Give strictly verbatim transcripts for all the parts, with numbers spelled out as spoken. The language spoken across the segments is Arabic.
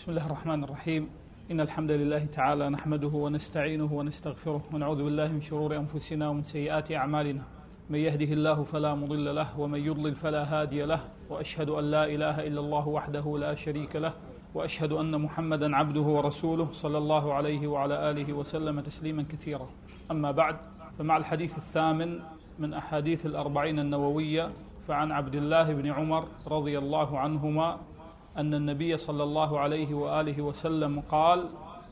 بسم الله الرحمن الرحيم. إن الحمد لله تعالى نحمده ونستعينه ونستغفره ونعوذ بالله من شرور أنفسنا ومن سيئات أعمالنا. من يهده الله فلا مضل له ومن يضلل فلا هادي له، وأشهد أن لا إله إلا الله وحده لا شريك له، وأشهد أن محمدا عبده ورسوله صلى الله عليه وعلى آله وسلم تسليما كثيرا. أما بعد، فمع الحديث الثامن من أحاديث الأربعين النووية، فعن عبد الله بن عمر رضي الله عنهما أن النبي صلى الله عليه وآله وسلم قال: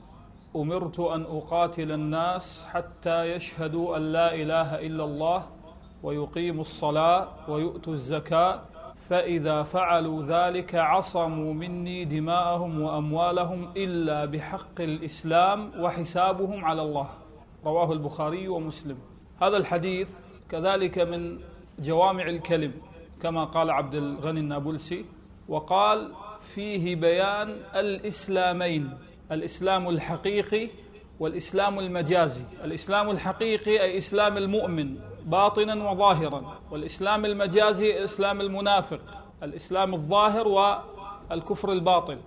أمرت أن أقاتل الناس حتى يشهدوا أن لا إله إلا الله ويقيموا الصلاة ويؤتوا الزكاة، فإذا فعلوا ذلك عصموا مني دماءهم وأموالهم إلا بحق الإسلام وحسابهم على الله. رواه البخاري ومسلم. هذا الحديث كذلك من جوامع الكلم كما قال عبد الغني النابلسي، وقال فيه بيان الإسلامين: الإسلام الحقيقي والإسلام المجازي. الإسلام الحقيقي أي إسلام المؤمن باطنا وظاهرا، والإسلام المجازي إسلام المنافق، الإسلام الظاهر والكفر الباطن.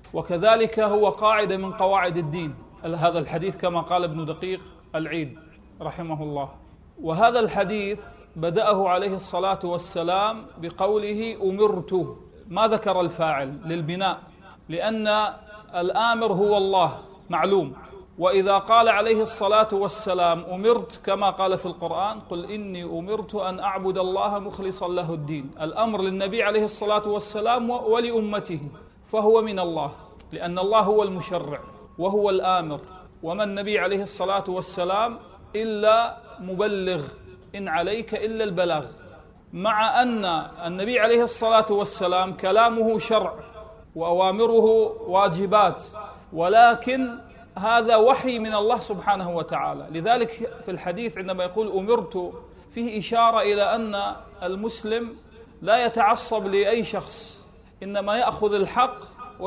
وكذلك هو قاعدة من قواعد الدين هذا الحديث كما قال ابن دقيق العيد رحمه الله. وهذا الحديث بدأه عليه الصلاة والسلام بقوله أمرت، ما ذكر الفاعل للبناء، لأن الآمر هو الله معلوم. وإذا قال عليه الصلاة والسلام أمرت كما قال في القرآن: قل إني أمرت أن أعبد الله مخلصا له الدين، الأمر للنبي عليه الصلاة والسلام ولأمته، فهو من الله، لأن الله هو المشرع وهو الآمر، وما النبي عليه الصلاة والسلام إلا مبلغ، إن عليك إلا البلاغ. مع أن النبي عليه الصلاة والسلام كلامه شرع وأوامره واجبات، ولكن هذا وحي من الله سبحانه وتعالى. لذلك في الحديث عندما يقول أمرت فيه إشارة إلى أن المسلم لا يتعصب لأي شخص، إنما يأخذ الحق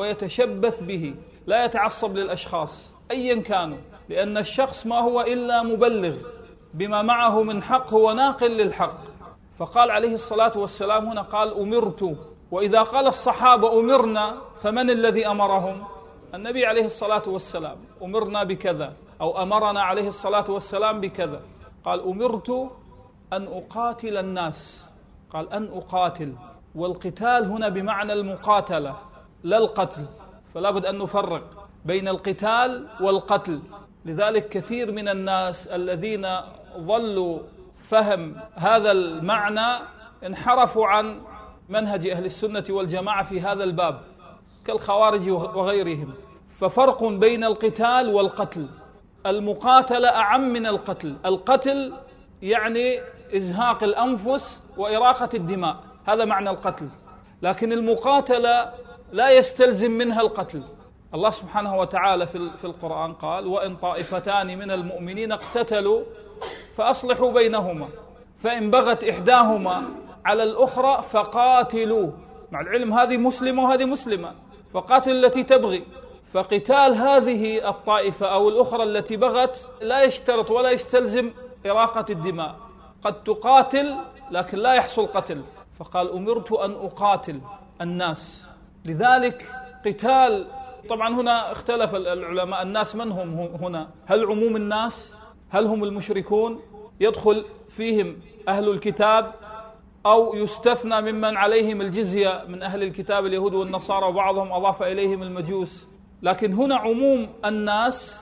ويتشبث به، لا يتعصب للأشخاص أيا كانوا، لأن الشخص ما هو إلا مبلغ بما معه من حق، هو ناقل للحق. فقال عليه الصلاة والسلام هنا قال أمرت. وإذا قال الصحابة أمرنا، فمن الذي أمرهم؟ النبي عليه الصلاة والسلام. أمرنا بكذا أو أمرنا عليه الصلاة والسلام بكذا. قال أمرت أن أقاتل الناس، قال أن أقاتل، والقتال هنا بمعنى المقاتلة لا القتل، فلا بد أن نفرق بين القتال والقتل. لذلك كثير من الناس الذين ظلوا فهم هذا المعنى انحرفوا عن منهج أهل السنة والجماعة في هذا الباب كالخوارج وغيرهم. ففرق بين القتال والقتل. المقاتلة أعم من القتل. القتل يعني إزهاق الأنفس وإراقة الدماء، هذا معنى القتل. لكن المقاتلة لا يستلزم منها القتل. الله سبحانه وتعالى في القرآن قال: وإن طائفتان من المؤمنين اقتتلوا فأصلحوا بينهما، فإن بغت إحداهما على الأخرى فقاتلوا، مع العلم هذه مسلمة وهذه مسلمة، فقاتل التي تبغي. فقتال هذه الطائفة أو الأخرى التي بغت لا يشترط ولا يستلزم إراقة الدماء، قد تقاتل لكن لا يحصل قتل. فقال أمرت أن أقاتل الناس. لذلك قتال، طبعا هنا اختلف العلماء، الناس من هم هنا؟ هل عموم الناس؟ هل هم المشركون يدخل فيهم أهل الكتاب، أو يستثنى ممن عليهم الجزية من أهل الكتاب اليهود والنصارى، وبعضهم أضاف إليهم المجوس؟ لكن هنا عموم الناس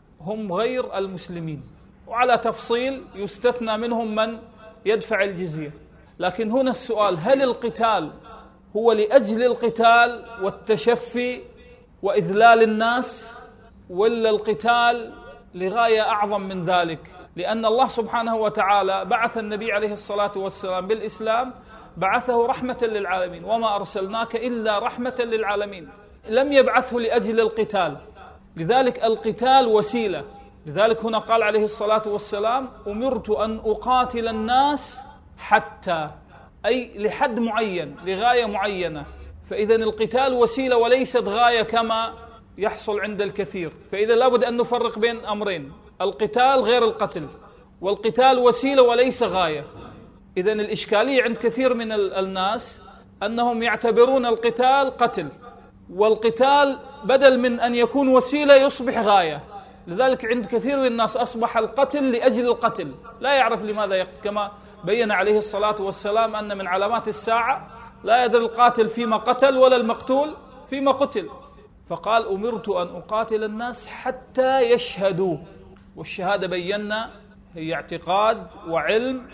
هم غير المسلمين، وعلى تفصيل يستثنى منهم من يدفع الجزية. لكن هنا السؤال: هل القتال هو لأجل القتال والتشفي وإذلال الناس، ولا القتال لغاية أعظم من ذلك؟ لأن الله سبحانه وتعالى بعث النبي عليه الصلاة والسلام بالإسلام، بعثه رحمة للعالمين، وما أرسلناك إلا رحمة للعالمين، لم يبعثه لأجل القتال. لذلك القتال وسيلة. لذلك هنا قال عليه الصلاة والسلام أمرت أن أقاتل الناس حتى، أي لحد معين، لغاية معينة. فإذا القتال وسيلة وليست غاية كما يحصل عند الكثير. فإذا لابد أن نفرق بين أمرين: القتال غير القتل، والقتال وسيلة وليس غاية. إذا الإشكالية عند كثير من الناس أنهم يعتبرون القتال قتل، والقتال بدل من أن يكون وسيلة يصبح غاية. لذلك عند كثير من الناس أصبح القتل لأجل القتل، لا يعرف لماذا يقتل، كما بين عليه الصلاة والسلام أن من علامات الساعة لا يدري القاتل فيما قتل ولا المقتول فيما قتل. فقال أمرت أن أقاتل الناس حتى يشهدوا، والشهادة بينا هي اعتقاد وعلم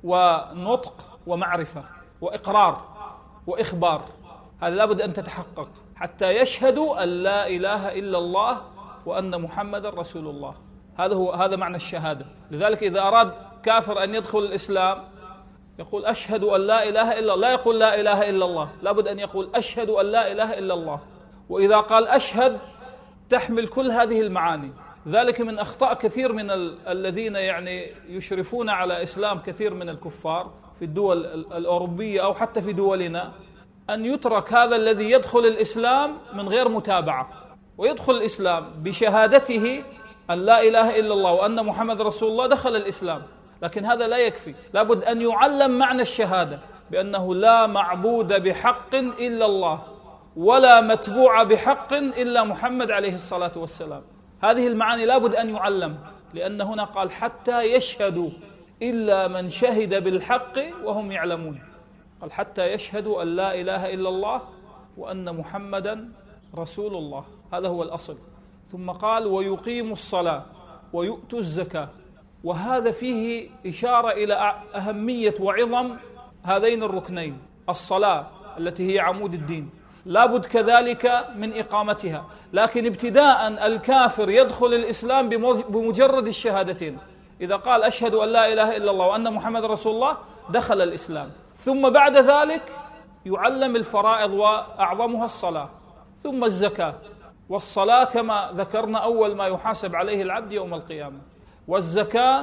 ونطق ومعرفة وإقرار وإخبار، هذا لابد أن تتحقق حتى يشهدوا أن لا إله إلا الله وأن محمد رسول الله. هذا هو هذا معنى الشهادة. لذلك إذا أراد كافر أن يدخل الإسلام يقول أشهد أن لا إله إلا الله، لا يقول لا إله إلا الله، لابد أن يقول أشهد أن لا إله إلا الله. وإذا قال أشهد تحمل كل هذه المعاني. ذلك من أخطاء كثير من ال- الذين يعني يشرفون على إسلام كثير من الكفار في الدول الأوروبية أو حتى في دولنا، أن يترك هذا الذي يدخل الإسلام من غير متابعة، ويدخل الإسلام بشهادته أن لا إله إلا الله وأن محمد رسول الله، دخل الإسلام. لكن هذا لا يكفي، لابد أن يعلم معنى الشهادة بأنه لا معبود بحق إلا الله ولا متبوع بحق إلا محمد عليه الصلاة والسلام. هذه المعاني لابد أن يعلم، لأن هنا قال حتى يشهدوا إلا من شهد بالحق وهم يعلمون. قال حتى يشهدوا أن لا إله إلا الله وأن محمدا رسول الله، هذا هو الأصل. ثم قال ويقيموا الصلاة ويؤتوا الزكاة، وهذا فيه إشارة إلى أهمية وعظم هذين الركنين، الصلاة التي هي عمود الدين لابد كذلك من إقامتها. لكن ابتداء الكافر يدخل الإسلام بمجرد الشهادتين، إذا قال أشهد أن لا إله إلا الله وأن محمد رسول الله دخل الإسلام. ثم بعد ذلك يعلم الفرائض وأعظمها الصلاة، ثم الزكاة. والصلاة كما ذكرنا أول ما يحاسب عليه العبد يوم القيامة. والزكاة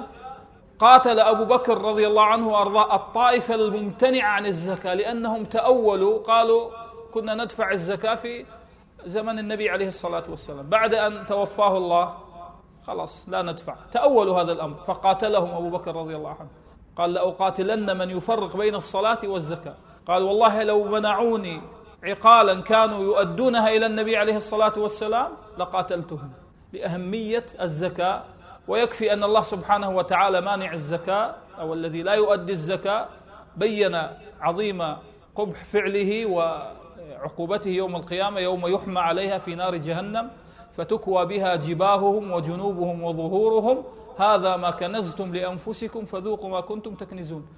قاتل أبو بكر رضي الله عنه وأرضاه الطائفة الممتنعة عن الزكاة، لأنهم تأولوا قالوا كنا ندفع الزكاة في زمن النبي عليه الصلاة والسلام، بعد أن توفاه الله خلاص لا ندفع، تأولوا هذا الأمر فقاتلهم أبو بكر رضي الله عنه. قال لأقاتلن من يفرق بين الصلاة والزكاة. قال والله لو منعوني عقالا كانوا يؤدونها إلى النبي عليه الصلاة والسلام لقاتلتهم، لأهمية الزكاة. ويكفي أن الله سبحانه وتعالى مانع الزكاة أو الذي لا يؤدي الزكاة بين عظيم قبح فعله وعقوبته يوم القيامة، يوم يحمى عليها في نار جهنم فتكوى بها جباههم وجنوبهم وظهورهم هذا ما كنزتم لأنفسكم فذوقوا ما كنتم تكنزون.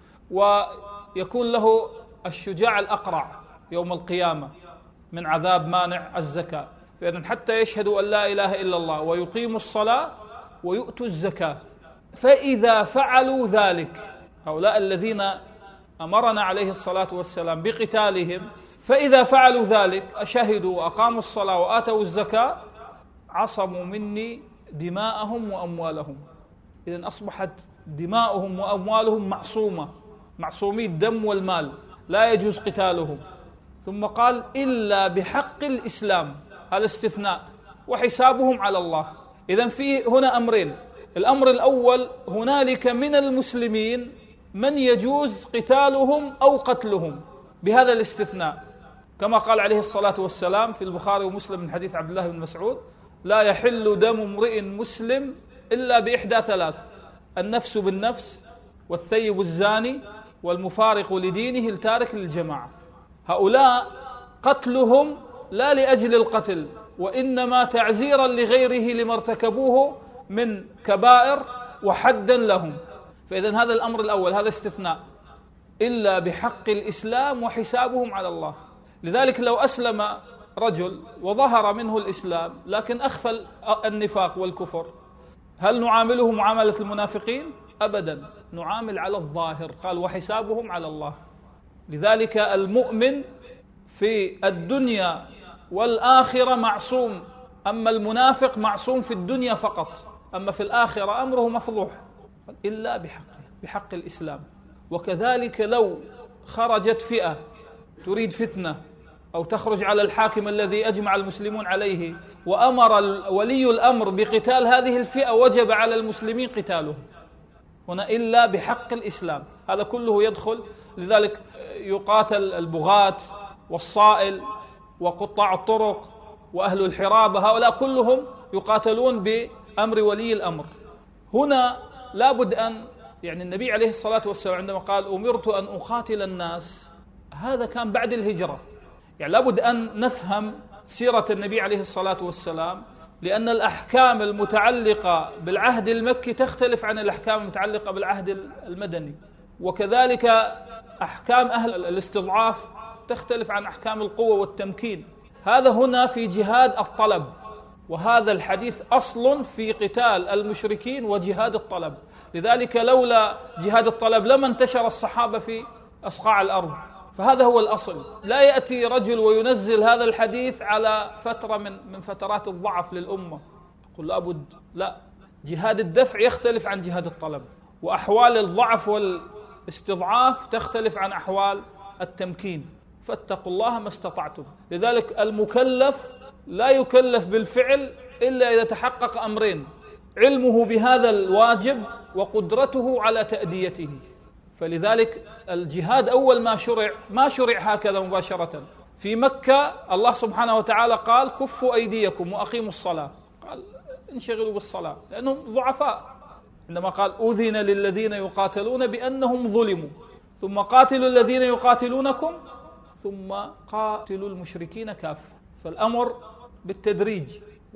ويكون له الشجاع الأقرع يوم القيامة من عذاب مانع الزكاة. فإذن حتى يشهدوا أن لا إله إلا الله ويقيموا الصلاة ويؤتوا الزكاة، فإذا فعلوا ذلك، هؤلاء الذين أمرنا عليه الصلاة والسلام بقتالهم، فإذا فعلوا ذلك شهدوا وأقاموا الصلاة وآتوا الزكاة عصموا مني دماءهم وأموالهم. إذن أصبحت دماؤهم وأموالهم معصومة، معصومي الدم والمال، لا يجوز قتالهم. ثم قال إلا بحق الإسلام، هذا استثناء، وحسابهم على الله. إذن في هنا أمرين، الأمر الأول هنالك من المسلمين من يجوز قتالهم أو قتلهم بهذا الاستثناء، كما قال عليه الصلاة والسلام في البخاري ومسلم من حديث عبد الله بن مسعود لا يحل دم امرئ مسلم إلا بإحدى ثلاث: النفس بالنفس والثيب الزاني والمفارق لدينه التارك للجماعة. هؤلاء قتلهم لا لأجل القتل، وإنما تعزيرا لغيره لما ارتكبوه من كبائر وحدا لهم. فإذن هذا الأمر الأول، هذا استثناء، إلا بحق الإسلام وحسابهم على الله. لذلك لو أسلم رجل وظهر منه الإسلام لكن أخفى النفاق والكفر، هل نعامله معاملة المنافقين؟ أبدا، نعامل على الظاهر. قال وحسابهم على الله. لذلك المؤمن في الدنيا والآخرة معصوم، أما المنافق معصوم في الدنيا فقط، أما في الآخرة أمره مفضوح، إلا بحقه، بحق الإسلام. وكذلك لو خرجت فئة تريد فتنة أو تخرج على الحاكم الذي أجمع المسلمون عليه وأمر ولي الأمر بقتال هذه الفئة، وجب على المسلمين قتاله. هنا إلا بحق الإسلام، هذا كله يدخل. لذلك يقاتل البغاة والصائل وقطاع الطرق وأهل الحرابة، هؤلاء كلهم يقاتلون بأمر ولي الأمر. هنا لابد أن يعني النبي عليه الصلاة والسلام عندما قال أمرت أن أقاتل الناس، هذا كان بعد الهجرة. يعني لابد أن نفهم سيرة النبي عليه الصلاة والسلام، لأن الأحكام المتعلقة بالعهد المكي تختلف عن الأحكام المتعلقة بالعهد المدني، وكذلك أحكام أهل الاستضعاف تختلف عن أحكام القوة والتمكين. هذا هنا في جهاد الطلب، وهذا الحديث أصل في قتال المشركين وجهاد الطلب. لذلك لولا جهاد الطلب لما انتشر الصحابة في أصقاع الأرض، فهذا هو الأصل. لا يأتي رجل وينزل هذا الحديث على فترة من من فترات الضعف للأمة، يقول لابد، لا، جهاد الدفع يختلف عن جهاد الطلب، وأحوال الضعف والاستضعاف تختلف عن أحوال التمكين. فاتقوا الله ما استطعتم. لذلك المكلف لا يكلف بالفعل إلا إذا تحقق أمرين: علمه بهذا الواجب وقدرته على تأديته. فلذلك الجهاد أول ما شرع ما شرع هكذا مباشرة. في مكة الله سبحانه وتعالى قال كفوا أيديكم وأقيموا الصلاة، قال انشغلوا بالصلاة لأنهم ضعفاء. عندما قال أذن للذين يقاتلون بأنهم ظلموا، ثم قاتلوا الذين يقاتلونكم ثم قاتلوا المشركين كافة. فالأمر بالتدريج،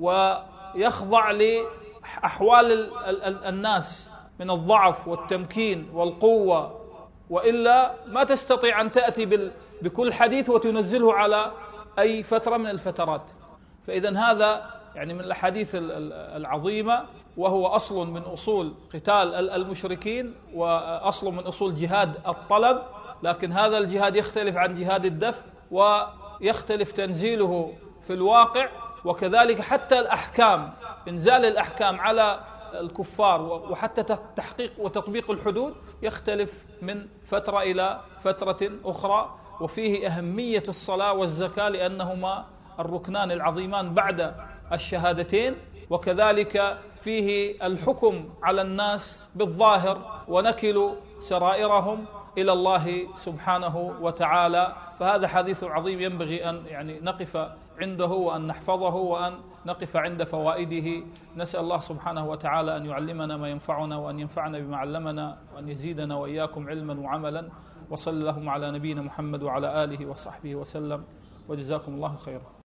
ويخضع لأحوال الناس من الضعف والتمكين والقوة، وإلا ما تستطيع أن تأتي بكل حديث وتنزله على أي فترة من الفترات. فإذن هذا يعني من الأحاديث العظيمة، وهو أصل من أصول قتال المشركين وأصل من أصول جهاد الطلب. لكن هذا الجهاد يختلف عن جهاد الدفع، ويختلف تنزيله في الواقع، وكذلك حتى الأحكام، إنزال الأحكام على الكفار وحتى تحقيق وتطبيق الحدود يختلف من فترة إلى فترة أخرى. وفيه أهمية الصلاة والزكاة لأنهما الركنان العظيمان بعد الشهادتين، وكذلك فيه الحكم على الناس بالظاهر ونكل سرائرهم إلى الله سبحانه وتعالى. فهذا حديث عظيم ينبغي أن يعني نقف عنده وأن نحفظه وأن نقف عند فوائده. نسأل الله سبحانه وتعالى أن يعلمنا ما ينفعنا وأن ينفعنا بما علمنا وأن يزيدنا وإياكم علما وعملا. وصلى اللهم على نبينا محمد وعلى آله وصحبه وسلم، وجزاكم الله خيرا.